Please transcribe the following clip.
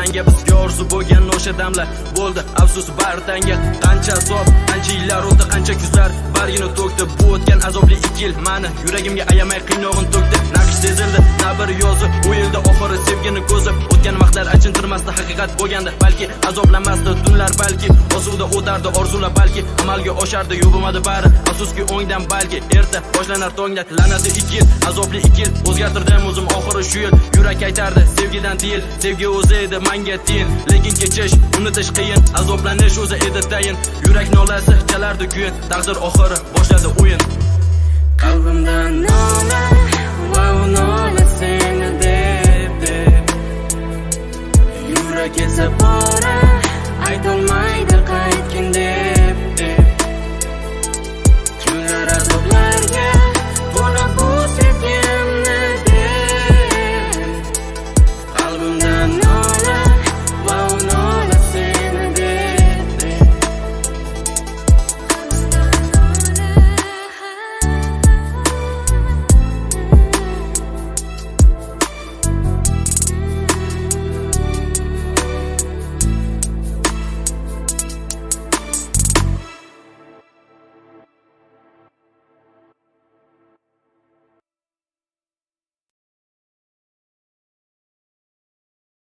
tanga bizga orzu bo'lgan o'sha damlar bo'ldi afsus bartanga. Qancha azob, qancha yillar o'tdi, qancha kuzlar bargini to'kdi. Bu o'tgan azobli 2 yil mani yuragimga ayamay qiynog'in to'kdi. Naqsh sezildi, na bir yozib o'yildi oxiri sevgini ko'zib. O'tgan vaqtlar achintirmasdi, haqiqat bo'lgandi balki, azoblanmasdi tunlar balki, osuvda o'tardi orzular balki, amalga oshardi yo'q bo'lmadi bari. Afsuski o'ngdan balki erta boshlanar tongdak la'nati 2 yil, azobli 2 yil. O'zgartirdim o'zim oxiri shu yil. Yurak aytardi sevgidan tiyil, sevgi o'zi edi menga tiyin. Lekin kechish, unutish qiyin, azoblanish o'zi edi tayin. Yurak nolasi chalardi kuyin, taqdir oxiri boshladi o'yin. Qalbimdan nola va nola seni deb yurak esa bora aytolmaydi.